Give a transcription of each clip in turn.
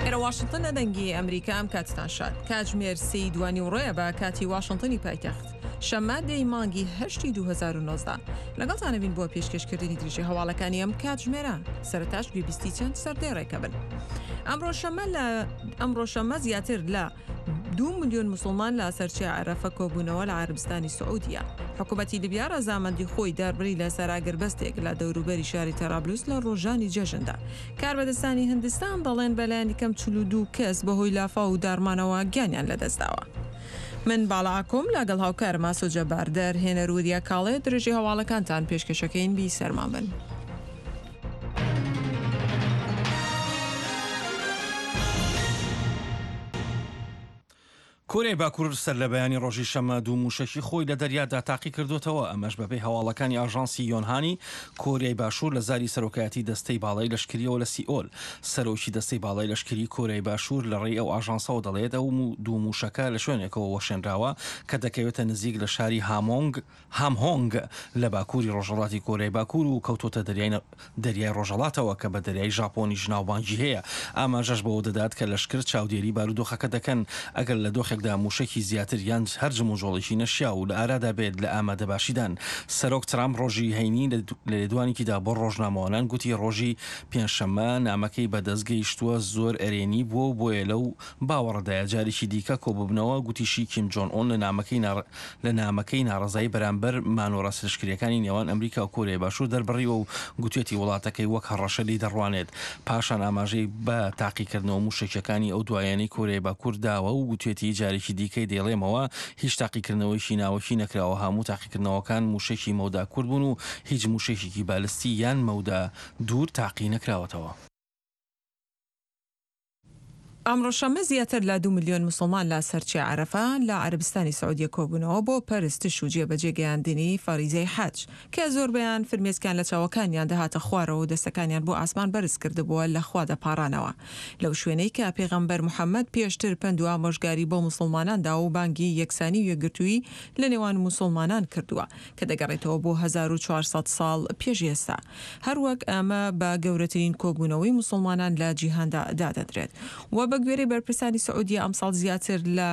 ئێرە واشنگتن لە دەنگی ئەمریکا ئەم کاتتان شاد کاتژمێر 3:20 ڕۆیە بە کاتی واشنگتنی پایتەخت شەممە دەی مانگی 8 2019 لەگەڵتانەبین بۆ پێشکەشکردنی دریژە هەواڵەکانی ئەم کاتژمێرە سەرەتاش گوێبیستی چەند سەردێڕێکە بن. ئەمڕۆ شەممە زیاتر لە 2 ملیۆن مسلمان لە سەرچێ عەرەفە کۆبوونەوە لە عەربستانی سعودیە. حکوومەتی لیبیا ڕەزامەندی خۆی داربڕی لە سەراگربەستێک لە دەوروبەری شاری تەرابلوس لە ڕۆژانی جەژندا. کاربەدەستانی هیندستان دەڵێن بەلایەنی کەم 42 کەس بەهۆی لافاو و دارمانەوە گیانیان لەدەستداوە. من باڵاکۆم لەگەڵ هاوکارم ماسۆجە باردەر هێنەرودیا کاڵێ درێژی هەواڵەکانتان پێشکەشەکەین بی سەرمان بن. کۆرەی باکوور سەر لە بەیانی ڕۆژی شەمە 2 موشەکی خۆی لە دەریادا تاقی کردوتەوە. ئەمەش بەپێی هەواڵەکانی ئاژانسی یۆنهانی کۆریای باشوور لە زاری سەرۆکایەتی دەستەی باڵای لەشکریەوە لە سیئۆل. سەرۆکی دەستەی باڵای لەشکری کۆریای باشوور لە ڕێی ئەو ئاژانسەوە دەڵێت ئەو 2 موشەکە لە شوێنێکەوە وەشێنراوە کە دەکەوێتە نزیک لە شاری هامهۆنگ لە باکووری ڕۆژهەڵاتی کۆریای باکوور و کەوتۆتە دەریای ڕۆژهەڵاتەوە کە بە دەریای ژاپۆنی ژناوبانگی هەیە. ئاماژەش بەوە دەدات کە لەشکر چاودێری بارودۆخەکە دەکەن ئەگەر لە دۆخێکدا موشەکی زیاتر یان هەرج مۆژۆڵێکی نەشیا و لە ئارادا بێت لە ئامادەباشیدان. سەرۆک ترامپ ڕۆژی هەینی لە لێدوانێکیدا بۆ ڕۆژنامەوانان گوتی ڕۆژی پێنجشەممە نامەکەی بەدەستگەیشتووە زۆر ئەرێنی بووە و بۆیە لەو باوەڕدایە جارێکی دیکە کۆببنەوە. گوتیشی کیم جۆن ئۆن لە نامەکەی ناڕزایی بەرامبەر مانۆڕە سەرشکریەکانی نێوان ئەمریکا و کۆریای باشوور دەربڕیوە و گوتوێتی وڵاتەکەی وەک هەڕەشەلی دەڕوانێت. پاشان ئاماژەی بە تاقیکردنەوە موشەکەکانی ئەو دوایانەی کۆریای باکوور داوە و گوتوێتی جارێکی دیکەی دێڵێمەوە هیچ تاقیکردنەوەیشی ناوەکی نەکراوە. هەموو تاقیکردنەوەکان موشێکی مەودا کورد بوون و هیچ موشێکی بالستی یان مەودا دوور تاقی نەکراوەتەوە. ئەمڕۆ شەممە زیاتر لە 2 ملیۆن مسلمان لە سەرچێ عەرەفە لە عەربستانی سعودیە کۆبوونەوە بۆ پەرستش و جێبەجێگەیاندنی فەریزەی حەج کە زۆربەیان فرمێسکیان لە چاوەکانیان دەهاتە خوارەوە و دەستەکانیان بۆ ئاسمان بەرز کردبووە لە خوا دەپاڕانەوە لەو شوێنەی کە پێغەمبەر محەممەد پێشتر پند و ئامۆژگاری بۆ مسلماناندا و بانگی یەکسانی و یەکگرتووی لە نێوان مسلمانان کردووە کە دەگەڕێتەوە بۆ 1400 ساڵ پێش ئێستا. هەروەک ئەمە بە گەورەترین کۆبوونەوەی مسلمانان لە جیهاندا دادەدرێت. بە گوێرەی بەرپرسانی سعودیە ئەمساڵ زیاتر لە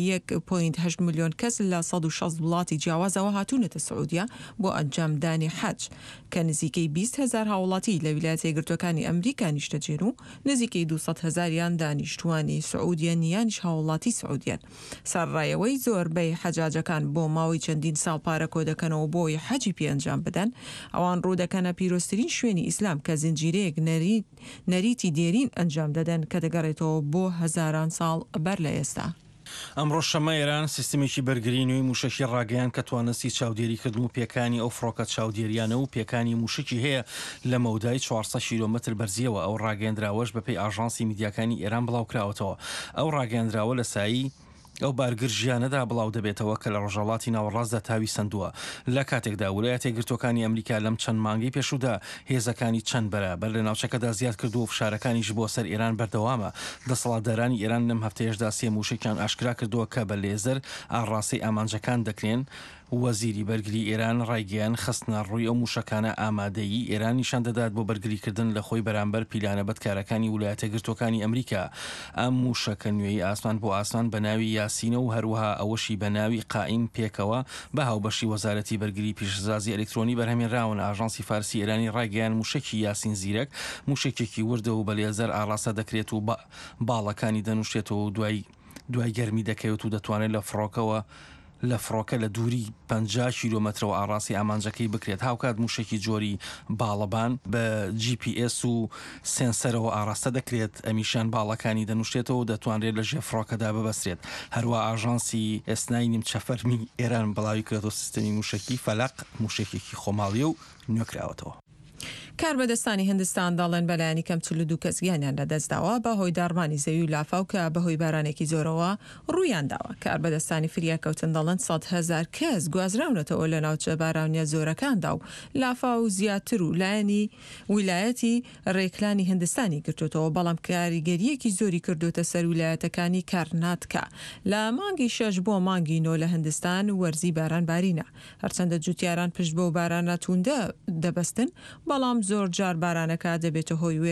1.8 ملیۆن کەس لە 160 وڵاتی جیاوازەوە هاتوونەتە سعودیە بۆ ئەنجامدانی حەج کە نزیکەی 20,000 هاوڵاتی لە ویلایەتە یەکگرتووەکانی ئەمریکا نیشتەجێن و نزیکەی 200,000یان دانیشتوانی سعودیە یانیش هاوڵاتی سعودیان. سەرڕایەوەی زۆربەی حەجاجەکان بۆ ماوەی چەندین ساڵ پارە کۆ دەکەنەوە بۆی حەجی پێنجام بدەن ئەوان ڕوودەکەنە پیرۆستترین شوێنی ئیسلام کە زنجیرەیەک نەریتی دێرین ئەنجام دەدەن کە دەگەڕێتەوە بۆ هەزاران ساڵ بەر لە ئێستا. ئەمڕۆ شەمە ئێران سیستمێکی بەرگرینەوەی موشەکی ڕاگەیان کە توانستی چاودێریکردن و پێکانی ئەو فڕۆکە چاودێریانە و پێکانی موشکی هەیە لە مەودای 400 کیلۆمەتر بەرزیەوە. ئەو ڕاگەیاندراوەش بەپێی ئاژانسی میدیاکانی ئێران بڵاوکراوەتەوە. ئەو ڕاگەیاندراوە لە سایی ئەو بارگر ژیانەدا بڵاو دەبێتەوە کە لە ڕۆژهەڵاتی ناوەڕاستدا تاوی سندووە. لە کاتێکدا ویلایەتە یەکگرتووەکانی ئەمریکا لەم چەند مانگی پێشوودا هێزەکانی چەند بەرابەر لە ناوچەکەدا زیاد کردو و فشارەکانیش بۆ سەر ئێران بەردەوامە. دەسەڵاتدارانی ئێران لەم هەفتەیەشدا 3 موشێکیان ئاشکرا کردووە کە بە لێزەر ئاڕاستی ئامانجەکان دەکرێن. وەزیری بەرگری ئێران ڕایگەیان خستنە ڕووی ئەو موشەکانە ئامادەیی ئێران نیشان دەدات بۆ بەرگریکردن لە خۆی بەرامبەر پیلانە بەدکارەکانی ویلایەتە یەکگرتووەکانی ئەمریکا. ئەم موشەکە نوێی ئاسمان بۆ ئاسمان بە ناوی یاسینە و هەروەها ئەوەشی بە ناوی قائیم پێکەوە بە هاوبەشی وەزارەتی بەرگری پیشەسازی ئەلکترۆنی بەرهەمێنراون. ئاژانسی فارسی ئێرانی ڕایگەیان موشکی یاسین زیرەک موشێکێکی وردە و بە لێزەر ئاڕاستە دەکرێت و باڵەکانی دەنووشێتەوە و دوای گەرمی دەکەوێت و دەتوانێت لە فڕۆکە لە دووری 50 کیلۆمەترەوە ئاڕاستی ئامانجەکەی بکرێت. هاوکات موشێکی جۆری باڵەبان بە GPS و سێنسەرەوە ئاڕاستە دەکرێت ئەمیشان باڵەکانی دەنووشێتەوە و دەتوانرێت لە ژێر فڕۆکەدا ببەسرێت. هەروە ئاژانسی ئێسنای نیمچەفەرمی ئێران بڵاوی کردەوە سیستەمی موشکی فەلەق موشێکێکی خۆماڵیە و نوێکراوەتەوە. کاربەدەستانی هیندستان دەڵێن بەلایەنی کەم 42 کەس گیانیان لەدەستداوە بەهۆی دارمانی زەوی و لافاو کە بەهۆی بارانێکی زۆرەوە ڕوویان داوە. کاربەدەستانی فریاکەوتن دەڵێن 100,000 کەس گوازراونەتەوە لە ناوچە بارانیە زۆرەکاندا و لافاو زیاتر و لایەنی ویلایەتی ڕێکلانی هیندستانی گرتوتەوە بەڵام کاریگەریەکی زۆری کردوتە سەر ویلایەتەکانی کارناتکا. لە مانگی 6 بۆ مانگی 9 لە هیندستان وەرزی باران بارینە هەرچەندە جوتیاران پشت بۆ بارانە توندە دەبەستن بەڵام زۆر جار بارانەکە دەبێتە هۆی